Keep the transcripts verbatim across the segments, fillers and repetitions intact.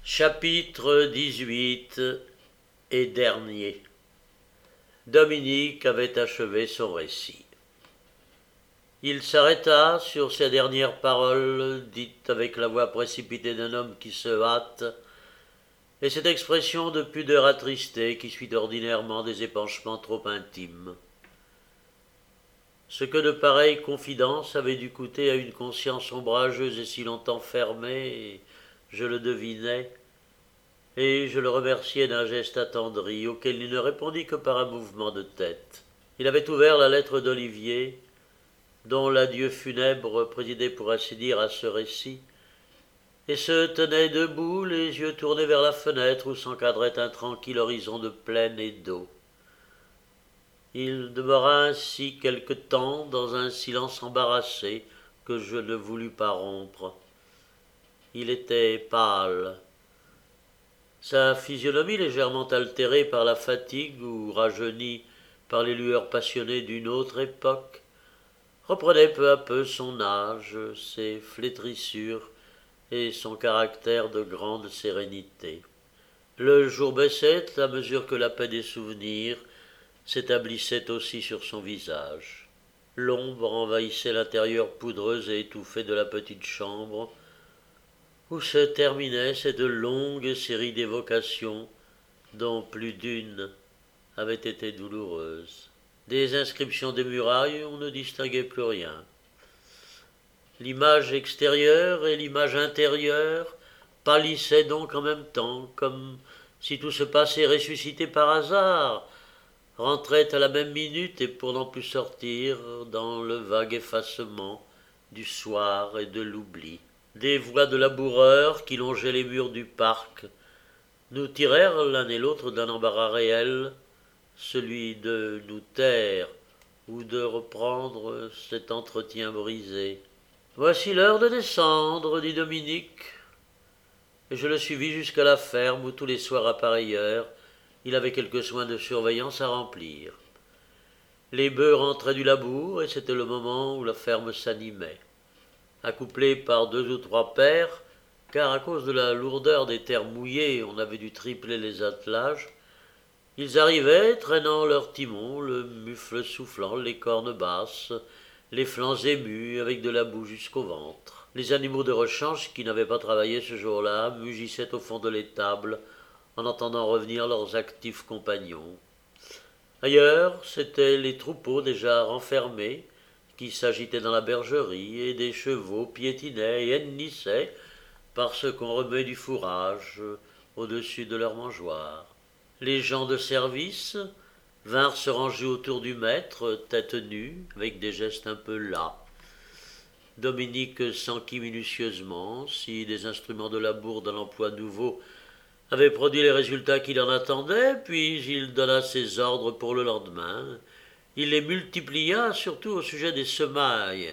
Chapitre dix-huit et dernier. Dominique avait achevé son récit. Il s'arrêta sur ces dernières paroles, dites avec la voix précipitée d'un homme qui se hâte, et cette expression de pudeur attristée qui suit ordinairement des épanchements trop intimes. Ce que de pareilles confidences avaient dû coûter à une conscience ombrageuse et si longtemps fermée, je le devinais, et je le remerciai d'un geste attendri, auquel il ne répondit que par un mouvement de tête. Il avait ouvert la lettre d'Olivier, dont l'adieu funèbre présidait pour ainsi dire à ce récit, et se tenait debout, les yeux tournés vers la fenêtre où s'encadrait un tranquille horizon de plaine et d'eau. Il demeura ainsi quelque temps dans un silence embarrassé que je ne voulus pas rompre. Il était pâle. Sa physionomie légèrement altérée par la fatigue ou rajeunie par les lueurs passionnées d'une autre époque reprenait peu à peu son âge, ses flétrissures et son caractère de grande sérénité. Le jour baissait à mesure que la paix des souvenirs s'établissait aussi sur son visage. L'ombre envahissait l'intérieur poudreux et étouffé de la petite chambre, où se terminait cette longue série d'évocations dont plus d'une avait été douloureuse. Des inscriptions des murailles, on ne distinguait plus rien. L'image extérieure et l'image intérieure pâlissaient donc en même temps, comme si tout ce passé ressuscité par hasard rentrait à la même minute et pour n'en plus sortir dans le vague effacement du soir et de l'oubli. Des voix de laboureurs qui longeaient les murs du parc nous tirèrent l'un et l'autre d'un embarras réel, celui de nous taire ou de reprendre cet entretien brisé. « Voici l'heure de descendre, dit Dominique, et je le suivis jusqu'à la ferme où tous les soirs à pareille heure, il avait quelques soins de surveillance à remplir. Les bœufs rentraient du labour et c'était le moment où la ferme s'animait. Accouplés par deux ou trois paires, car à cause de la lourdeur des terres mouillées, on avait dû tripler les attelages, ils arrivaient, traînant leur timon, le mufle soufflant, les cornes basses, les flancs émus, avec de la boue jusqu'au ventre. Les animaux de rechange, qui n'avaient pas travaillé ce jour-là, mugissaient au fond de l'étable, en entendant revenir leurs actifs compagnons. Ailleurs, c'étaient les troupeaux déjà renfermés, qui s'agitaient dans la bergerie, et des chevaux piétinaient et hennissaient parce qu'on remet du fourrage au-dessus de leur mangeoire. Les gens de service vinrent se ranger autour du maître, tête nue, avec des gestes un peu las. Dominique s'enquit minutieusement si des instruments de labour dans l'emploi nouveau avaient produit les résultats qu'il en attendait, puis il donna ses ordres pour le lendemain. Il les multiplia, surtout au sujet des semailles,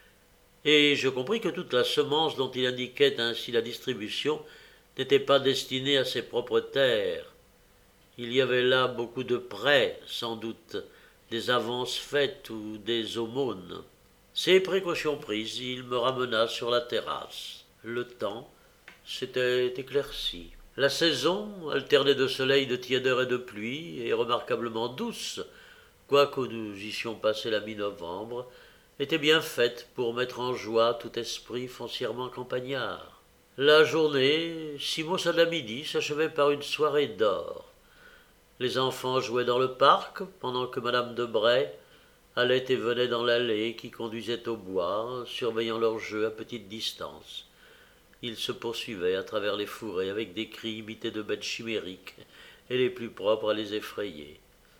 et je compris que toute la semence dont il indiquait ainsi la distribution n'était pas destinée à ses propres terres. Il y avait là beaucoup de prêts, sans doute, des avances faites ou des aumônes. Ces précautions prises, il me ramena sur la terrasse. Le temps s'était éclairci. La saison, alternée de soleil, de tiédeur et de pluie, et remarquablement douce, quoique nous eussions passé la mi-novembre, était bien faite pour mettre en joie tout esprit foncièrement campagnard. La journée, si maussade à midi, s'achevait par une soirée d'or. Les enfants jouaient dans le parc, pendant que madame de Bray allait et venait dans l'allée qui conduisait au bois, surveillant leur jeu à petite distance. Ils se poursuivaient à travers les fourrés avec des cris imités de bêtes chimériques et les plus propres à les effrayer.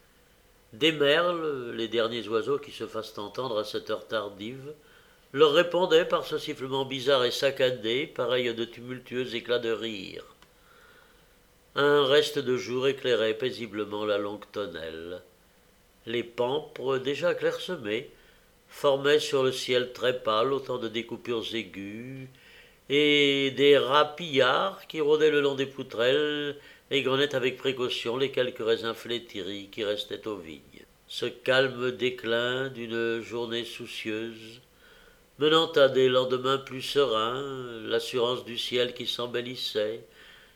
Des merles, les derniers oiseaux qui se fassent entendre à cette heure tardive, leur répondaient par ce sifflement bizarre et saccadé, pareil à de tumultueux éclats de rire. Un reste de jour éclairait paisiblement la longue tonnelle. Les pampres, déjà clairsemés, formaient sur le ciel très pâle autant de découpures aiguës, et des rats pillards qui rôdaient le long des poutrelles égrenaient avec précaution les quelques raisins flétris qui restaient aux vignes. Ce calme déclin d'une journée soucieuse, menant à des lendemains plus sereins, l'assurance du ciel qui s'embellissait,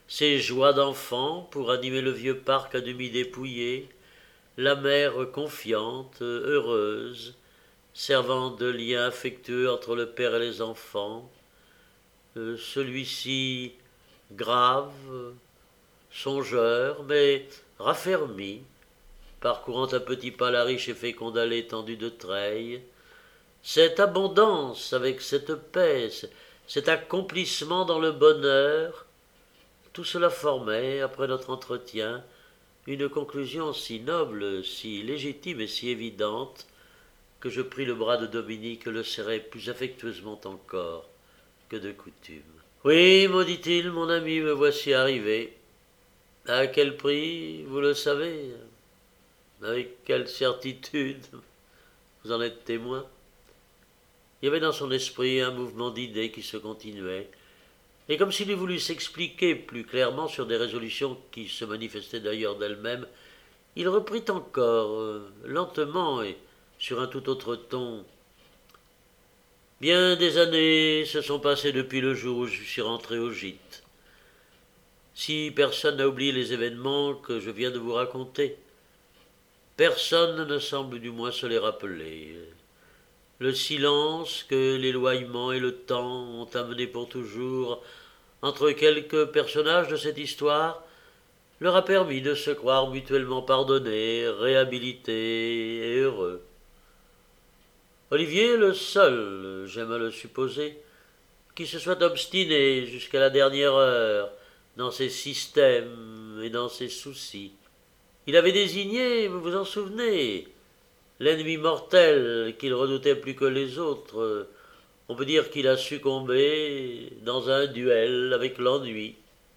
ses joies d'enfant pour animer le vieux parc à demi dépouillé, la mère confiante, heureuse, servant de lien affectueux entre le père et les enfants, euh, celui-ci grave, songeur, mais raffermi, parcourant à petits pas la riche et féconde allée tendue de treilles, cette abondance avec cette paix, cet accomplissement dans le bonheur, tout cela formait, après notre entretien, une conclusion si noble, si légitime et si évidente, que je pris le bras de Dominique et le serrai plus affectueusement encore que de coutume. « Oui, me dit-il, mon ami, me voici arrivé. À quel prix, vous le savez? Avec quelle certitude? Vous en êtes témoin. » Il y avait dans son esprit un mouvement d'idées qui se continuait, et comme s'il eût voulu s'expliquer plus clairement sur des résolutions qui se manifestaient d'ailleurs d'elles-mêmes, il reprit encore, euh, lentement et sur un tout autre ton. « Bien des années se sont passées depuis le jour où je suis rentré au gîte. Si personne n'a oublié les événements que je viens de vous raconter, personne ne semble du moins se les rappeler. Le silence que l'éloignement et le temps ont amené pour toujours entre quelques personnages de cette histoire leur a permis de se croire mutuellement pardonnés, réhabilités et heureux. Olivier est le seul, j'aime à le supposer, qui se soit obstiné jusqu'à la dernière heure dans ses systèmes et dans ses soucis. Il avait désigné, vous vous en souvenez, l'ennemi mortel qu'il redoutait plus que les autres. On peut dire qu'il a succombé dans un duel avec l'ennui.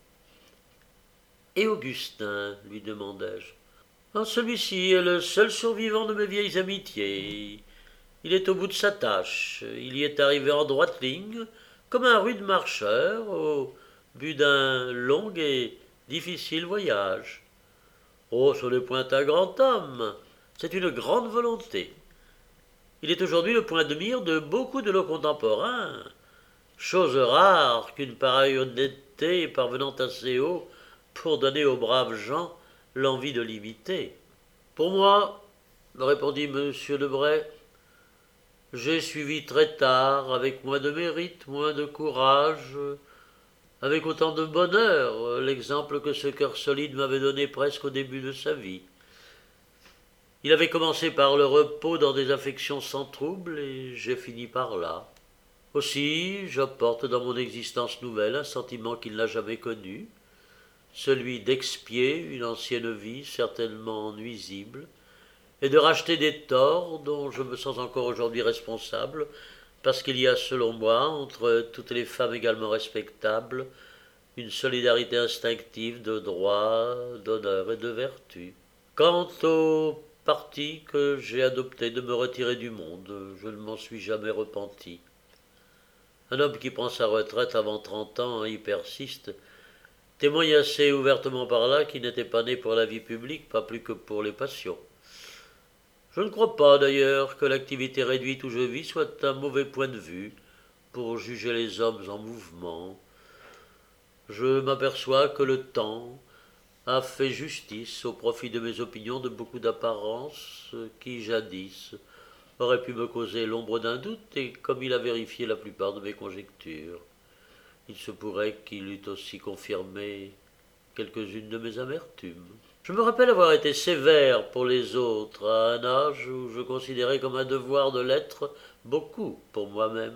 « Et Augustin, lui demandai-je. Ah, celui-ci est le seul survivant de mes vieilles amitiés. Il est au bout de sa tâche. Il y est arrivé en droite ligne, comme un rude marcheur, au but d'un long et difficile voyage. Oh, ce n'est point un grand homme, c'est une grande volonté. Il est aujourd'hui le point de mire de beaucoup de nos contemporains, chose rare qu'une pareille honnêteté parvenant assez haut pour donner aux braves gens l'envie de l'imiter. Pour moi, répondit M. Debray, j'ai suivi très tard, avec moins de mérite, moins de courage, avec autant de bonheur, l'exemple que ce cœur solide m'avait donné presque au début de sa vie. Il avait commencé par le repos dans des affections sans trouble, et j'ai fini par là. Aussi, j'apporte dans mon existence nouvelle un sentiment qu'il n'a jamais connu, celui d'expier une ancienne vie certainement nuisible, et de racheter des torts dont je me sens encore aujourd'hui responsable, parce qu'il y a, selon moi, entre toutes les femmes également respectables, une solidarité instinctive de droit, d'honneur et de vertu. Quant au parti que j'ai adopté de me retirer du monde, je ne m'en suis jamais repenti. Un homme qui prend sa retraite avant trente ans et y persiste témoigne assez ouvertement par là qu'il n'était pas né pour la vie publique, pas plus que pour les passions. Je ne crois pas d'ailleurs que l'activité réduite où je vis soit un mauvais point de vue pour juger les hommes en mouvement. Je m'aperçois que le temps a fait justice au profit de mes opinions de beaucoup d'apparences qui, jadis, auraient pu me causer l'ombre d'un doute, et comme il a vérifié la plupart de mes conjectures, il se pourrait qu'il eût aussi confirmé quelques-unes de mes amertumes. Je me rappelle avoir été sévère pour les autres à un âge où je considérais comme un devoir de l'être beaucoup pour moi-même.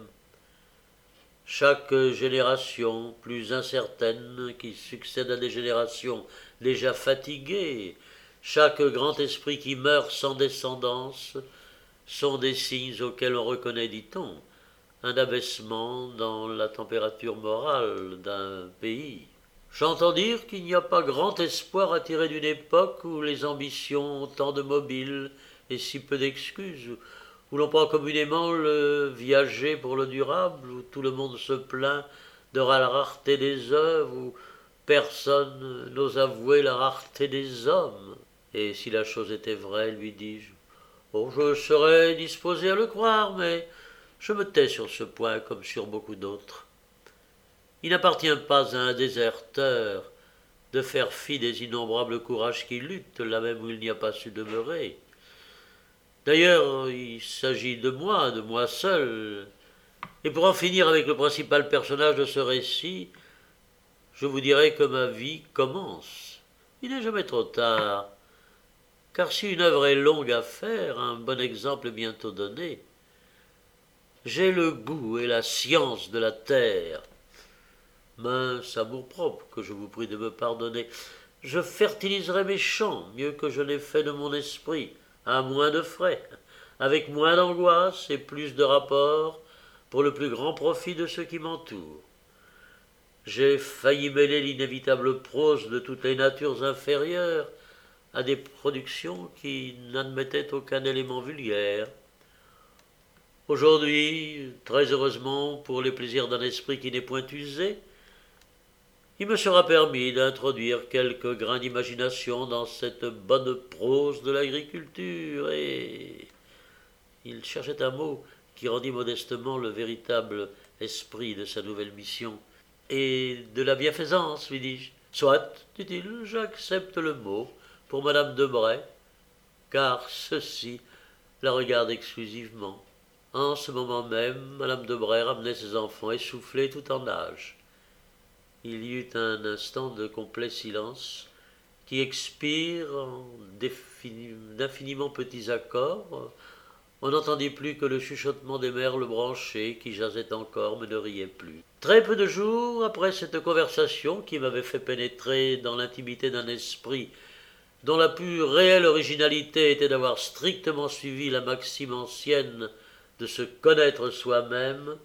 Chaque génération plus incertaine qui succède à des générations déjà fatiguées, chaque grand esprit qui meurt sans descendance, sont des signes auxquels on reconnaît, dit-on, un abaissement dans la température morale d'un pays. J'entends dire qu'il n'y a pas grand espoir à tirer d'une époque où les ambitions ont tant de mobiles et si peu d'excuses, où l'on prend communément le viager pour le durable, où tout le monde se plaint de la rareté des œuvres, où personne n'ose avouer la rareté des hommes. Et si la chose était vraie, lui dis-je, oh, je serais disposé à le croire, mais je me tais sur ce point comme sur beaucoup d'autres. Il n'appartient pas à un déserteur de faire fi des innombrables courages qui luttent là même où il n'y a pas su demeurer. D'ailleurs, il s'agit de moi, de moi seul. Et pour en finir avec le principal personnage de ce récit, je vous dirai que ma vie commence. Il n'est jamais trop tard, car si une œuvre est longue à faire, un bon exemple est bientôt donné. J'ai le goût et la science de la terre. Mince amour-propre que je vous prie de me pardonner. Je fertiliserai mes champs mieux que je n'ai fait de mon esprit, à moins de frais, avec moins d'angoisse et plus de rapport, pour le plus grand profit de ceux qui m'entourent. J'ai failli mêler l'inévitable prose de toutes les natures inférieures à des productions qui n'admettaient aucun élément vulgaire. Aujourd'hui, très heureusement pour les plaisirs d'un esprit qui n'est point usé, il me sera permis d'introduire quelques grains d'imagination dans cette bonne prose de l'agriculture et... Il cherchait un mot qui rendit modestement le véritable esprit de sa nouvelle mission. Et de la bienfaisance, lui dis-je. Soit, dit-il, j'accepte le mot pour madame de Bray, car ceci la regarde exclusivement. En ce moment même, madame de Bray ramenait ses enfants essoufflés tout en âge. Il y eut un instant de complet silence qui expire en d'infiniment petits accords. On n'entendit plus que le chuchotement des merles branchées qui jasaient encore mais ne riaient plus. Très peu de jours après cette conversation qui m'avait fait pénétrer dans l'intimité d'un esprit dont la plus réelle originalité était d'avoir strictement suivi la maxime ancienne de se connaître soi-même,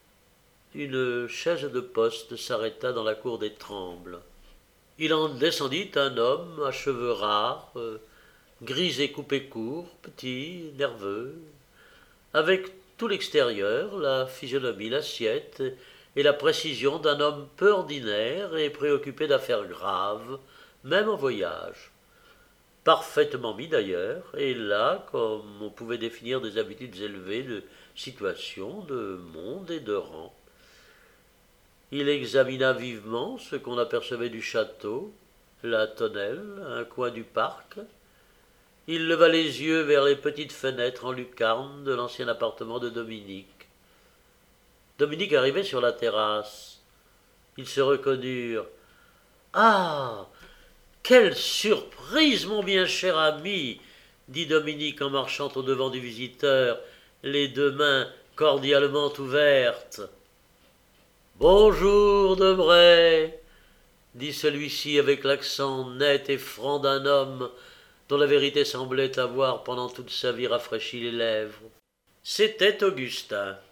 une chaise de poste s'arrêta dans la cour des Trembles. Il en descendit un homme à cheveux rares, euh, gris et coupé court, petit, nerveux, avec tout l'extérieur, la physionomie, l'assiette et la précision d'un homme peu ordinaire et préoccupé d'affaires graves, même en voyage. Parfaitement mis d'ailleurs, et là, comme on pouvait définir des habitudes élevées de situation, de monde et de rang. Il examina vivement ce qu'on apercevait du château, la tonnelle, un coin du parc. Il leva les yeux vers les petites fenêtres en lucarne de l'ancien appartement de Dominique. Dominique arrivait sur la terrasse. Ils se reconnurent. « Ah, quelle surprise, mon bien cher ami !» dit Dominique en marchant au-devant du visiteur, les deux mains cordialement ouvertes. « Bonjour, Debray !» dit celui-ci avec l'accent net et franc d'un homme dont la vérité semblait avoir pendant toute sa vie rafraîchi les lèvres. C'était Augustin.